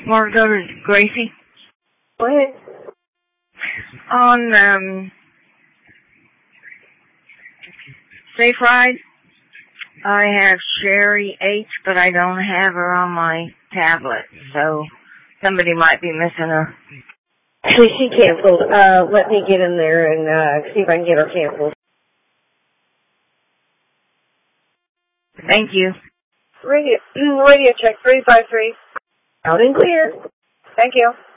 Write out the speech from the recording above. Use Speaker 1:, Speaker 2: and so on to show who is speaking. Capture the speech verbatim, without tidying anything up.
Speaker 1: Want to go to Gracie?
Speaker 2: Go ahead.
Speaker 1: On um, Safe Ride, I have Sherry H, but I don't have her on my tablet, so somebody might be missing her.
Speaker 2: Actually, she canceled. Uh, let me get in there and uh, see if I can get her canceled.
Speaker 1: Thank you.
Speaker 2: Radio, radio check three five three. Out and clear. Thank you.